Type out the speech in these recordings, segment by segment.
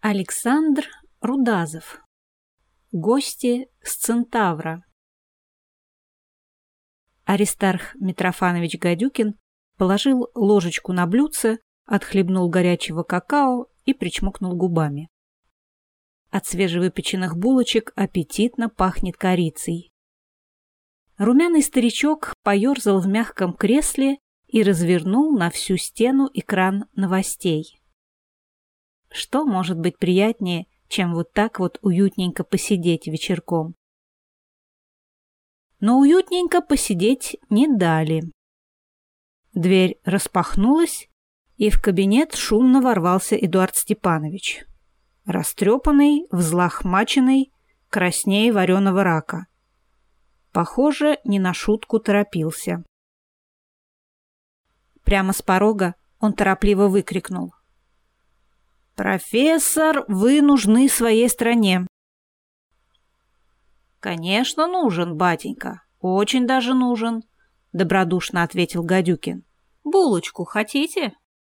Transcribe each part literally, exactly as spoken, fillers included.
Александр Рудазов. Гости с Центавра. Аристарх Митрофанович Гадюкин положил ложечку на блюдце, отхлебнул горячего какао и причмокнул губами. От свежевыпеченных булочек аппетитно пахнет корицей. Румяный старичок поерзал в мягком кресле и развернул на всю стену экран новостей. Что может быть приятнее, чем вот так вот уютненько посидеть вечерком? Но уютненько посидеть не дали. Дверь распахнулась, и в кабинет шумно ворвался Эдуард Степанович. Растрепанный, взлохмаченный, краснее вареного рака. Похоже, не на шутку торопился. Прямо с порога он торопливо выкрикнул: «Профессор, вы нужны своей стране». «Конечно, нужен, батенька, очень даже нужен», — добродушно ответил Гадюкин. «Булочку хотите?»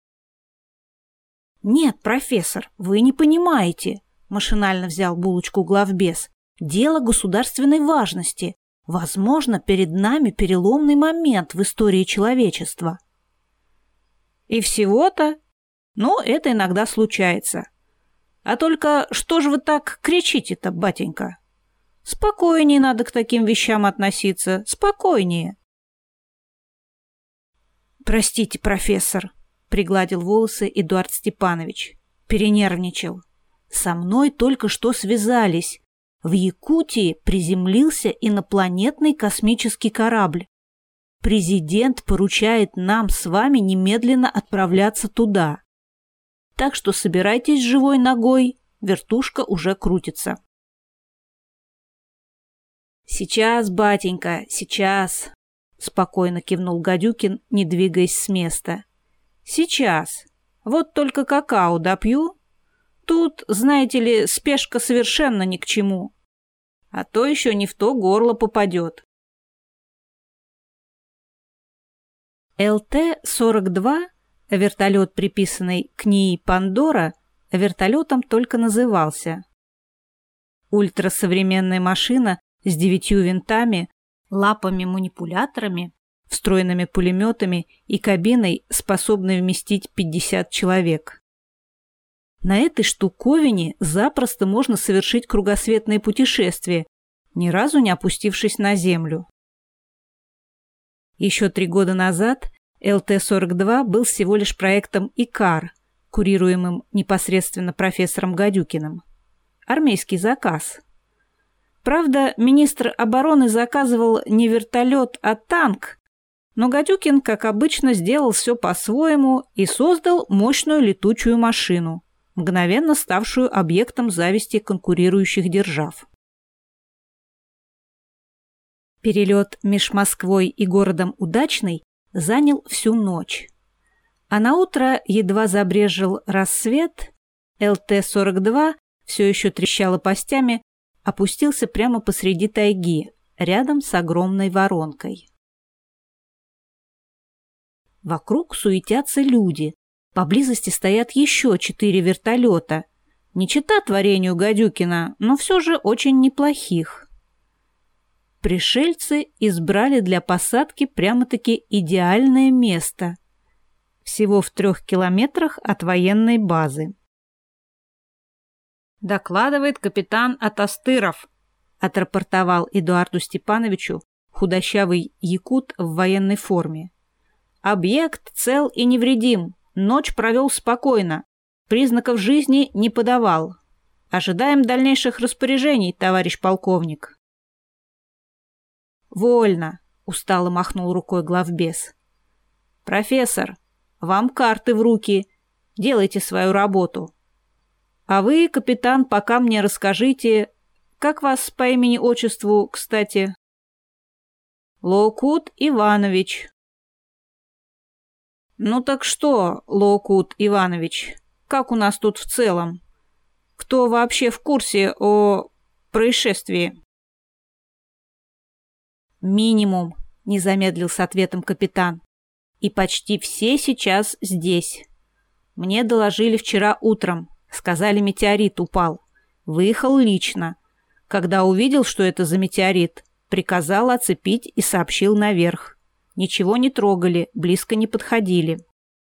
«Нет, профессор, вы не понимаете», — машинально взял булочку главбес. «Дело государственной важности. Возможно, перед нами переломный момент в истории человечества». «И всего-то? Ну, это иногда случается. А только что же вы так кричите-то, батенька? Спокойнее надо к таким вещам относиться, спокойнее». «Простите, профессор», — пригладил волосы Эдуард Степанович. «Перенервничал. Со мной только что связались. В Якутии приземлился инопланетный космический корабль. Президент поручает нам с вами немедленно отправляться туда. Так что собирайтесь живой ногой, вертушка уже крутится». «Сейчас, батенька, сейчас», — спокойно кивнул Гадюкин, не двигаясь с места. «Сейчас. Вот только какао допью. Тут, знаете ли, спешка совершенно ни к чему. А то еще не в то горло попадет». эл тэ сорок два, вертолет, приписанный к НИИ «Пандора», вертолетом только назывался. Ультрасовременная машина с девятью винтами, лапами-манипуляторами, встроенными пулеметами и кабиной, способной вместить пятьдесят человек. На этой штуковине запросто можно совершить кругосветное путешествие, ни разу не опустившись на землю. Еще три года назад эл тэ сорок два был всего лишь проектом ИКАР, курируемым непосредственно профессором Гадюкиным. Армейский заказ. Правда, министр обороны заказывал не вертолет, а танк, но Гадюкин, как обычно, сделал все по-своему и создал мощную летучую машину, мгновенно ставшую объектом зависти конкурирующих держав. Перелет меж Москвой и городом Удачный занял всю ночь. А наутро едва забрезжил рассвет, эл тэ сорок два все еще треща лопастями, опустился прямо посреди тайги, рядом с огромной воронкой. Вокруг суетятся люди. Поблизости стоят еще четыре вертолета. Не чета творению Гадюкина, но все же очень неплохих. Пришельцы избрали для посадки прямо-таки идеальное место. Всего в трех километрах от военной базы. «Докладывает капитан Атастыров», — отрапортовал Эдуарду Степановичу худощавый якут в военной форме. «Объект цел и невредим. Ночь провел спокойно. Признаков жизни не подавал. Ожидаем дальнейших распоряжений, товарищ полковник». «Вольно», — устало махнул рукой главбес. «Профессор, вам карты в руки. Делайте свою работу. А вы, капитан, пока мне расскажите, как вас по имени-отчеству, кстати?» «Лоукут Иванович». «Ну так что, Лоукут Иванович, как у нас тут в целом? Кто вообще в курсе о происшествии?» «Минимум», — не замедлил с ответом капитан. «И почти все сейчас здесь. Мне доложили вчера утром. Сказали, метеорит упал. Выехал лично. Когда увидел, что это за метеорит, приказал оцепить и сообщил наверх. Ничего не трогали, близко не подходили.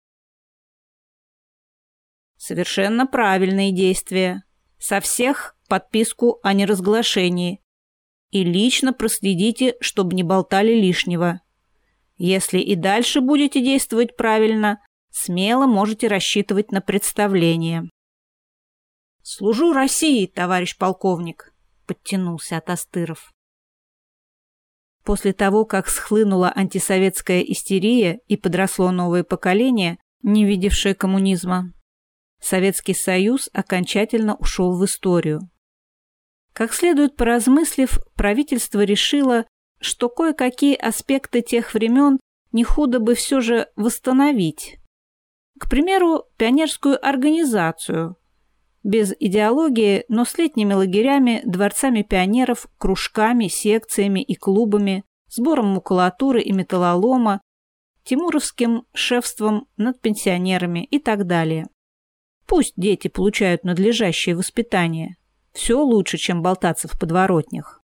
Совершенно правильные действия. Со всех подписку о неразглашении. И лично проследите, чтобы не болтали лишнего. Если и дальше будете действовать правильно, смело можете рассчитывать на представление. «Служу России, товарищ полковник», — подтянулся Атастыров. После того, как схлынула антисоветская истерия и подросло новое поколение, не видевшее коммунизма, Советский Союз окончательно ушел в историю. Как следует поразмыслив, правительство решило, что кое-какие аспекты тех времен не худо бы все же восстановить. К примеру, пионерскую организацию, без идеологии, но с летними лагерями, дворцами пионеров, кружками, секциями и клубами, сбором макулатуры и металлолома, тимуровским шефством над пенсионерами и так далее. Пусть дети получают надлежащее воспитание. Все лучше, чем болтаться в подворотнях.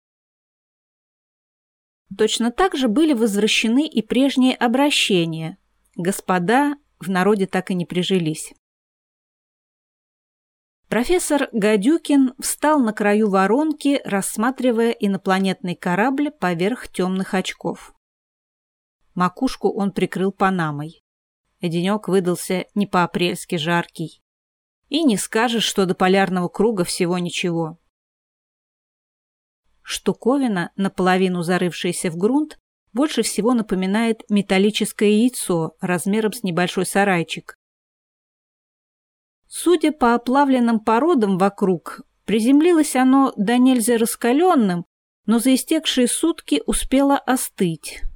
Точно так же были возвращены и прежние обращения. Господа в народе так и не прижились. Профессор Гадюкин встал на краю воронки, рассматривая инопланетный корабль поверх темных очков. Макушку он прикрыл панамой. Денек выдался не по-апрельски жаркий. И не скажешь, что до полярного круга всего ничего. Штуковина, наполовину зарывшаяся в грунт, больше всего напоминает металлическое яйцо размером с небольшой сарайчик. Судя по оплавленным породам вокруг, приземлилось оно до нельзя раскаленным, но за истекшие сутки успело остыть.